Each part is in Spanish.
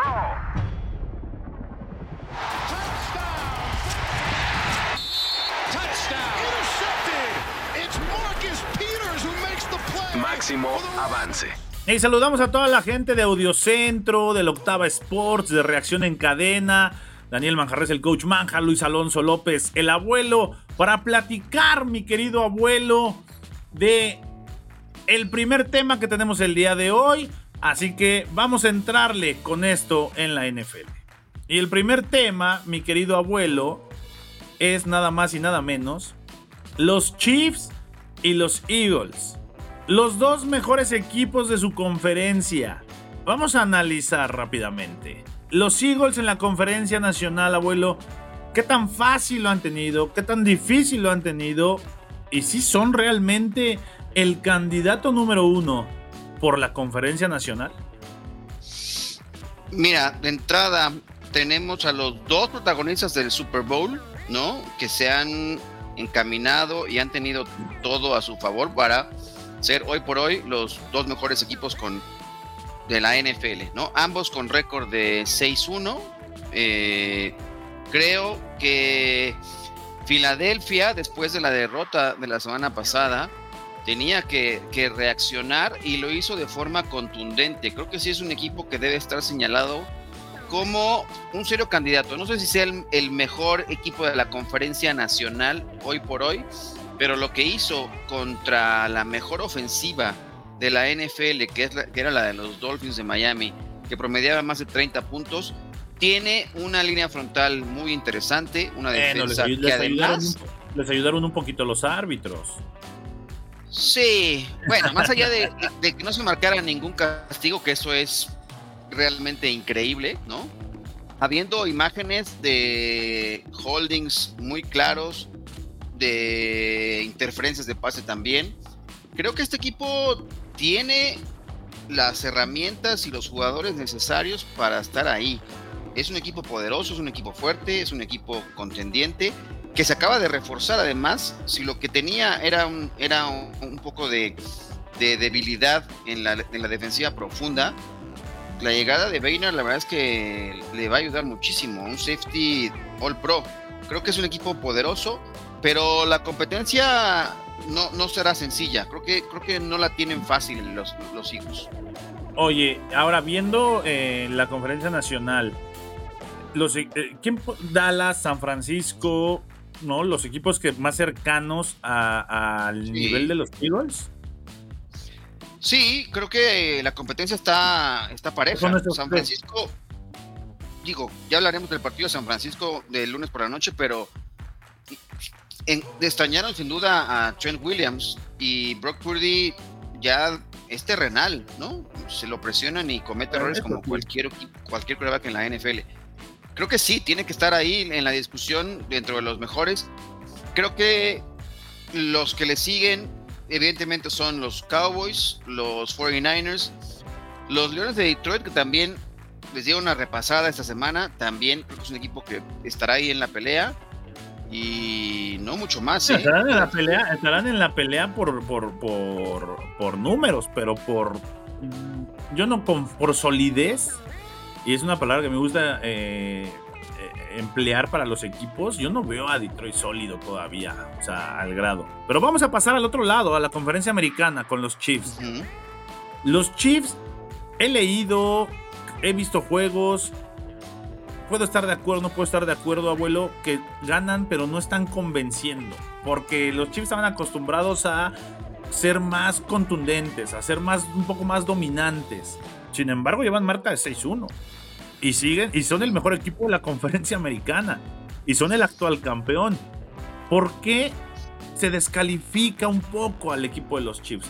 Máximo avance. Y saludamos a toda la gente de Audiocentro, del Octava Sports, de Reacción en Cadena, Daniel Manjarres, el coach Manja, Luis Alonso López, el abuelo, para platicar, mi querido abuelo, de el primer tema que tenemos el día de hoy. Así que vamos a entrarle con esto en la NFL. Y el primer tema, mi querido abuelo, es nada más y nada menos los Chiefs y los Eagles. Los dos mejores equipos de su conferencia. Vamos a analizar rápidamente. Los Eagles en la conferencia nacional, abuelo, ¿qué tan fácil lo han tenido? ¿Qué tan difícil lo han tenido? ¿Y si son realmente el candidato número uno por la conferencia nacional? Mira, de entrada tenemos a los dos protagonistas del Super Bowl, ¿no? Que se han encaminado y han tenido todo a su favor para ser hoy por hoy los dos mejores equipos de la NFL, ¿no? Ambos con récord de 6-1. Creo que Filadelfia, después de la derrota de la semana pasada, tenía que reaccionar y lo hizo de forma contundente. Creo que sí es un equipo que debe estar señalado como un serio candidato. No sé si sea el mejor equipo de la conferencia nacional hoy por hoy, pero lo que hizo contra la mejor ofensiva de la NFL, que era la de los Dolphins de Miami, que promediaba más de 30 puntos, tiene una línea frontal muy interesante, una defensa que además... Les ayudaron un poquito los árbitros. Sí, bueno, más allá de que no se marcara ningún castigo, que eso es realmente increíble, ¿no? Habiendo imágenes de holdings muy claros, de interferencias de pase también. Creo que este equipo tiene las herramientas y los jugadores necesarios para estar ahí. Es un equipo poderoso, es un equipo fuerte, es un equipo contendiente que se acaba de reforzar. Además, si lo que tenía era un poco de debilidad en la defensiva profunda, la llegada de Bainer, la verdad es que le va a ayudar muchísimo. Un safety all pro. Creo que es un equipo poderoso, pero la competencia no será sencilla. Creo que no la tienen fácil los Eagles. Oye, ahora viendo la conferencia nacional, ¿quién? Dallas, San Francisco, ¿no? Los equipos que más cercanos al nivel de los Eagles. Sí, creo que la competencia está pareja. San Francisco, ya hablaremos del partido de San Francisco del lunes por la noche, pero extrañaron sin duda a Trent Williams, y Brock Purdy ya es terrenal, ¿no? Se lo presionan y comete errores como cualquier quarterback en la NFL. Creo que sí, tiene que estar ahí en la discusión dentro de los mejores. Creo que los que le siguen evidentemente son los Cowboys, los 49ers, los Leones de Detroit, que también les dio una repasada esta semana. También creo que es un equipo que estará ahí en la pelea. Y no mucho más, ¿eh? Estarán en la pelea por números, pero por solidez, y es una palabra que me gusta emplear para los equipos. Yo no veo a Detroit sólido todavía, o sea, al grado. Pero vamos a pasar al otro lado, a la conferencia americana con los Chiefs. Uh-huh. Los Chiefs, he visto juegos. Puedo estar de acuerdo, no puedo estar de acuerdo, abuelo, que ganan, pero no están convenciendo. Porque los Chiefs estaban acostumbrados a ser más contundentes, a ser un poco más dominantes. Sin embargo, llevan marca de 6-1. Y son el mejor equipo de la conferencia americana. Y son el actual campeón. ¿Por qué se descalifica un poco al equipo de los Chiefs?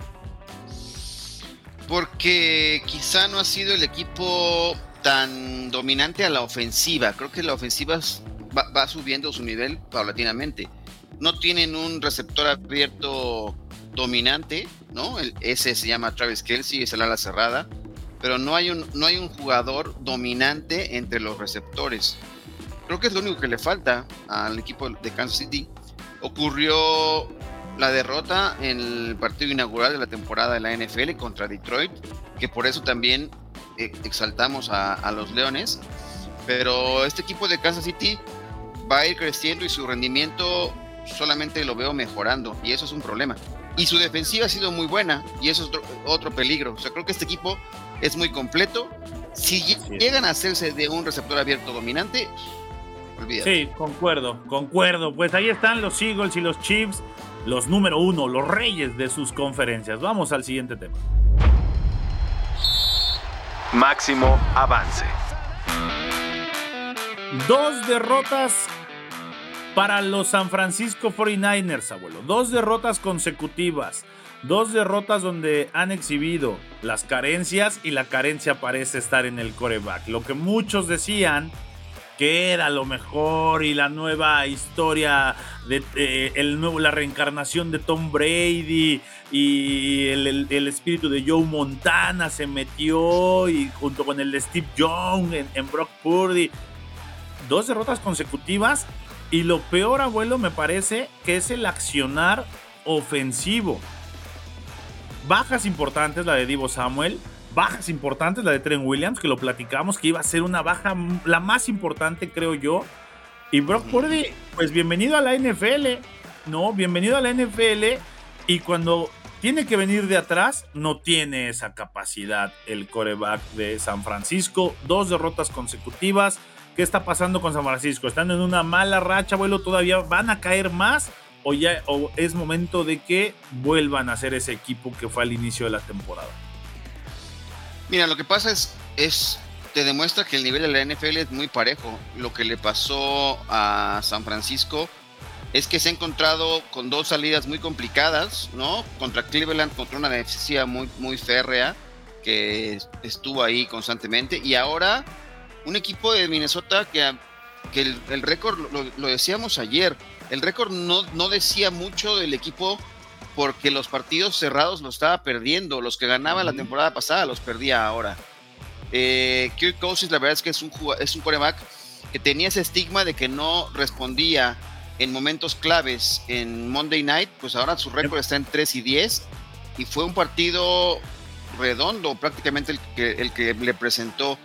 Porque quizá no ha sido el equipo tan dominante a la ofensiva. Creo que la ofensiva va subiendo su nivel paulatinamente. No tienen un receptor abierto dominante, ¿no? Ese se llama Travis Kelce, es el ala cerrada, pero no hay un jugador dominante entre los receptores. Creo que es lo único que le falta al equipo de Kansas City. Ocurrió la derrota en el partido inaugural de la temporada de la NFL contra Detroit, que por eso también exaltamos a los Leones, pero este equipo de Kansas City va a ir creciendo y su rendimiento solamente lo veo mejorando, y eso es un problema. Y su defensiva ha sido muy buena, y eso es otro peligro. O sea, creo que este equipo es muy completo. Si llegan a hacerse de un receptor abierto dominante, olvídate. Sí, concuerdo. Pues ahí están los Eagles y los Chiefs, los número 1, los reyes de sus conferencias. Vamos al siguiente tema. Máximo avance. 2 derrotas para los San Francisco 49ers, abuelo. 2 derrotas consecutivas. 2 derrotas donde han exhibido las carencias, y la carencia parece estar en el quarterback. Lo que muchos decían que era lo mejor y la nueva historia, la reencarnación de Tom Brady, y el espíritu de Joe Montana se metió, y junto con el de Steve Young en Brock Purdy. 2 derrotas consecutivas, y lo peor, abuelo, me parece que es el accionar ofensivo. Bajas importantes, la de Deebo Samuel. Bajas importantes, la de Trent Williams, que lo platicamos, que iba a ser una baja, la más importante, creo yo. Y Brock Purdy, pues bienvenido a la NFL, ¿no? Bienvenido a la NFL, y cuando tiene que venir de atrás, no tiene esa capacidad el quarterback de San Francisco. 2 derrotas consecutivas. ¿Qué está pasando con San Francisco? ¿Están en una mala racha, abuelo? ¿Todavía van a caer más? ¿O es momento de que vuelvan a ser ese equipo que fue al inicio de la temporada? Mira, lo que pasa es te demuestra que el nivel de la NFL es muy parejo. Lo que le pasó a San Francisco es que se ha encontrado con 2 salidas muy complicadas, ¿no? Contra Cleveland, contra una defensiva muy, muy férrea, que estuvo ahí constantemente, y ahora un equipo de Minnesota que el récord, lo decíamos ayer, el récord no decía mucho del equipo, porque los partidos cerrados los estaba perdiendo. Los que ganaba la temporada pasada los perdía ahora. Kirk Cousins, la verdad es que es un quarterback que tenía ese estigma de que no respondía en momentos claves en Monday Night. Pues ahora su récord está en 3-10, y fue un partido redondo prácticamente el que le presentó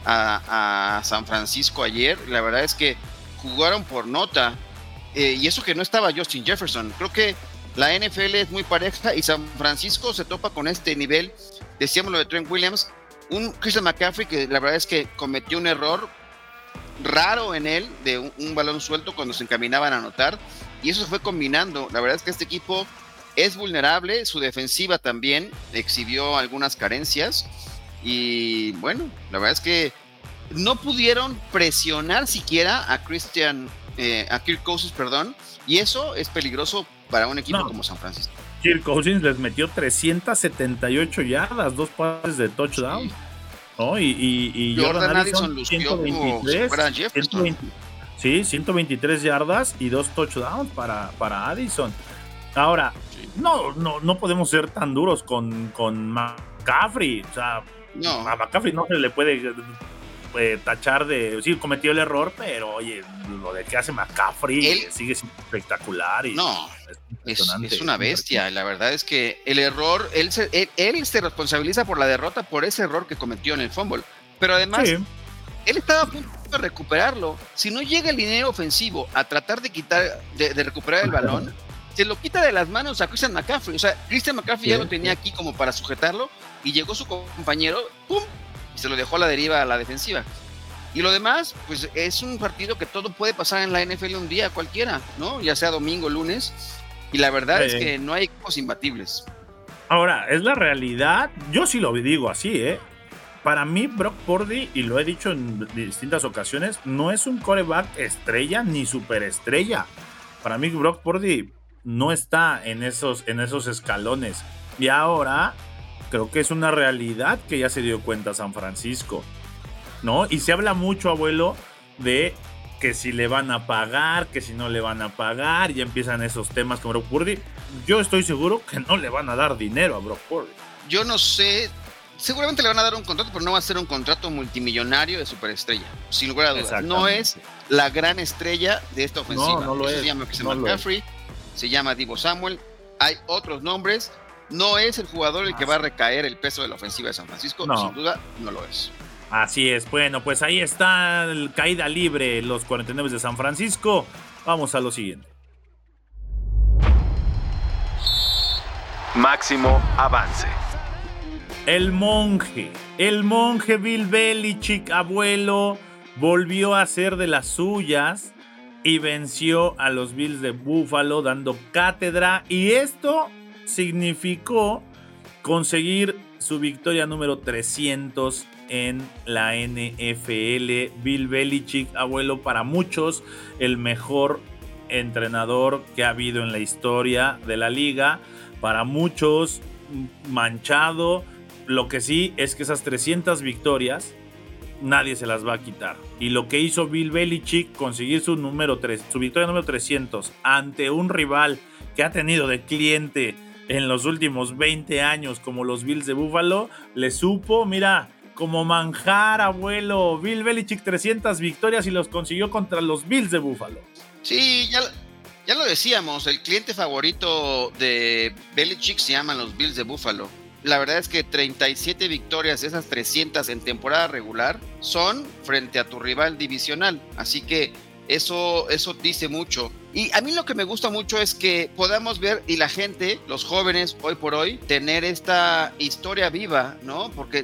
a San Francisco ayer. La verdad es que jugaron por nota, y eso que no estaba Justin Jefferson. Creo que la NFL es muy pareja, y San Francisco se topa con este nivel. Decíamos lo de Trent Williams, un Christian McCaffrey que la verdad es que cometió un error raro en él, de un balón suelto cuando se encaminaban a anotar, y eso se fue combinando. La verdad es que este equipo es vulnerable, su defensiva también exhibió algunas carencias, y bueno, la verdad es que no pudieron presionar siquiera a Kirk Cousins, y eso es peligroso para un equipo como San Francisco. Kirk Cousins les metió 378 yardas, 2 pases de touchdown. Sí. ¿No? Y Jordan Addison lució 123, 123 yardas y 2 touchdowns para Addison. Ahora, sí, no podemos ser tan duros con McCaffrey. O sea, a McCaffrey no se le puede tachar de... Sí, cometió el error, pero oye, lo de que hace McCaffrey sigue siendo espectacular. Y es una bestia. La verdad es que el error, él se responsabiliza por la derrota por ese error que cometió en el fumble. Pero además, él estaba a punto de recuperarlo. Si no llega el liniero ofensivo a tratar de recuperar el balón, se lo quita de las manos a Christian McCaffrey. O sea, Christian McCaffrey ya lo tenía aquí como para sujetarlo, y llegó su compañero, ¡pum!, y se lo dejó a la deriva a la defensiva. Y lo demás, pues es un partido que todo puede pasar en la NFL un día cualquiera, ¿no? Ya sea domingo, lunes, y la verdad es que no hay equipos imbatibles. Ahora, es la realidad, yo sí lo digo así, Para mí, Brock Purdy, y lo he dicho en distintas ocasiones, no es un quarterback estrella ni superestrella. Para mí, Brock Purdy no está en esos escalones. Y ahora creo que es una realidad que ya se dio cuenta San Francisco, ¿no? Y se habla mucho, abuelo, de que si le van a pagar, que si no le van a pagar. Ya empiezan esos temas con Brock Purdy. Yo estoy seguro que no le van a dar dinero a Brock Purdy. Yo no sé, seguramente le van a dar un contrato, pero no va a ser un contrato multimillonario de superestrella, sin lugar a dudas. No es la gran estrella de esta ofensiva. No lo es. Se llama Christian McCaffrey, se llama Deebo Samuel, hay otros nombres, no es el jugador el que va a recaer el peso de la ofensiva de San Francisco, No. sin duda no lo es. Así es, bueno, pues ahí está el caída libre, los 49 de San Francisco. Vamos a lo siguiente. Máximo avance. El monje Bill Belichick, abuelo, volvió a hacer de las suyas y venció a los Bills de Buffalo dando cátedra, y esto significó conseguir su victoria número 300 en la NFL. Bill Belichick, abuelo, para muchos el mejor entrenador que ha habido en la historia de la liga, para muchos manchado. Lo que sí es que esas 300 victorias nadie se las va a quitar, y lo que hizo Bill Belichick, conseguir su victoria número 300 ante un rival que ha tenido de cliente en los últimos 20 años como los Bills de Buffalo, le supo, mira, como manjar, abuelo. Bill Belichick 300 victorias y los consiguió contra los Bills de Buffalo. Sí, ya lo decíamos, el cliente favorito de Belichick se llaman los Bills de Buffalo. La verdad es que 37 victorias de esas 300 en temporada regular son frente a tu rival divisional, así que eso dice mucho. Y a mí lo que me gusta mucho es que podamos ver, y la gente, los jóvenes hoy por hoy, tener esta historia viva, ¿no? Porque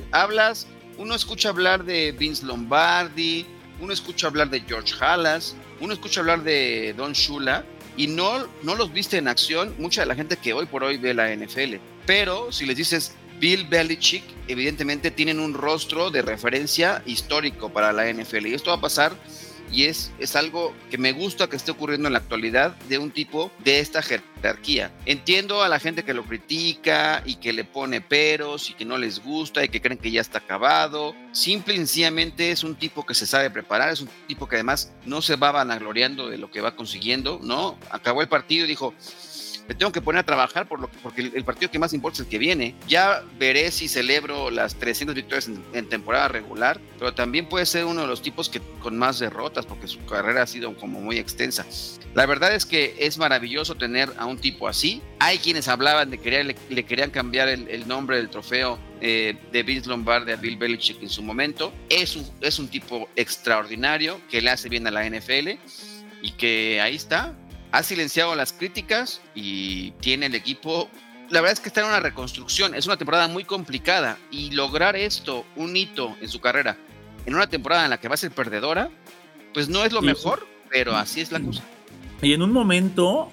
uno escucha hablar de Vince Lombardi, uno escucha hablar de George Halas, uno escucha hablar de Don Shula, y no los viste en acción mucha de la gente que hoy por hoy ve la NFL. Pero si les dices Bill Belichick, evidentemente tienen un rostro de referencia histórico para la NFL, y esto va a pasar, y es algo que me gusta que esté ocurriendo en la actualidad de un tipo de esta jerarquía. Entiendo a la gente que lo critica y que le pone peros y que no les gusta y que creen que ya está acabado. Simple y sencillamente es un tipo que se sabe preparar, es un tipo que además no se va vanagloriando de lo que va consiguiendo, ¿no? Acabó el partido y dijo: me tengo que poner a trabajar porque el partido que más importa es el que viene. Ya veré si celebro las 300 victorias en temporada regular, pero también puede ser uno de los tipos que con más derrotas, porque su carrera ha sido como muy extensa. La verdad es que es maravilloso tener a un tipo así. Hay quienes hablaban de que le querían cambiar el nombre del trofeo de Vince Lombardi a Bill Belichick en su momento. Es un tipo extraordinario que le hace bien a la NFL y que ahí está. Ha silenciado las críticas y tiene el equipo. La verdad es que está en una reconstrucción. Es una temporada muy complicada, y lograr esto, un hito en su carrera, en una temporada en la que va a ser perdedora, pues no es lo mejor, pero así es la cosa. Y en un momento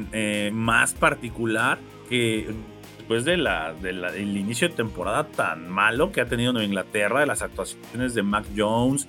más particular, que después del inicio de temporada tan malo que ha tenido Nueva Inglaterra, de las actuaciones de Mac Jones,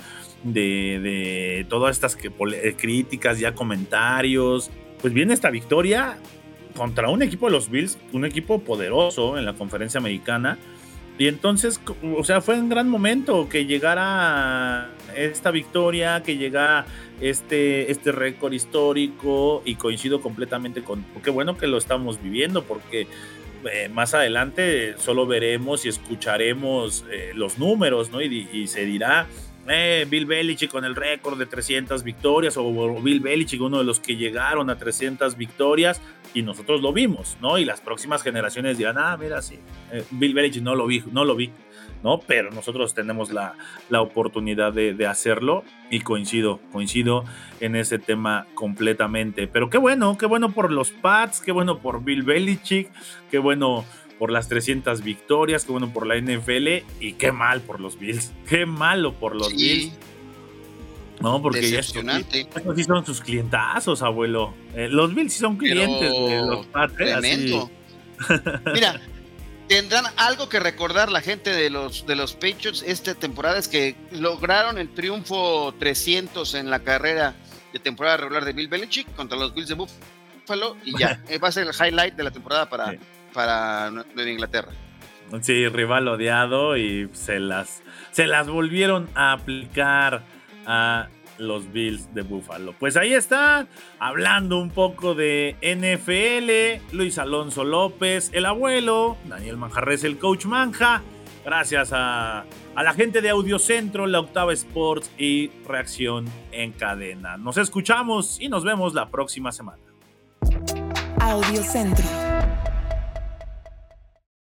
de todas estas críticas, ya comentarios, pues viene esta victoria contra un equipo de los Bills, un equipo poderoso en la conferencia americana. Y entonces, o sea, fue un gran momento que llegara esta victoria, que llegara este récord histórico, y coincido completamente con, qué bueno que lo estamos viviendo, porque más adelante solo veremos y escucharemos los números, ¿no? Y se dirá Bill Belichick con el récord de 300 victorias, o Bill Belichick, uno de los que llegaron a 300 victorias, y nosotros lo vimos, ¿no? Y las próximas generaciones dirán: mira, sí, Bill Belichick no lo vi, ¿no? Pero nosotros tenemos la oportunidad de hacerlo, y coincido en ese tema completamente. Pero qué bueno por los Pats, qué bueno por Bill Belichick, qué bueno por las 300 victorias, qué bueno por la NFL, y qué mal por los Bills, qué malo por los Bills. No, porque estos sí son sus clientazos, abuelo. Los Bills sí son clientes de los Pats. Tremendo. Mira, tendrán algo que recordar la gente de los Patriots esta temporada, es que lograron el triunfo 300 en la carrera de temporada regular de Bill Belichick contra los Bills de Buffalo, y ya, va a ser el highlight de la temporada para Nueva Inglaterra. Sí, rival odiado, y se las volvieron a aplicar a los Bills de Buffalo. Pues ahí está, hablando un poco de NFL, Luis Alonso López, el abuelo, Daniel Manjarres, el coach Manja. Gracias a la gente de Audiocentro, La Octava Sports y Reacción en Cadena. Nos escuchamos y nos vemos la próxima semana. Audiocentro.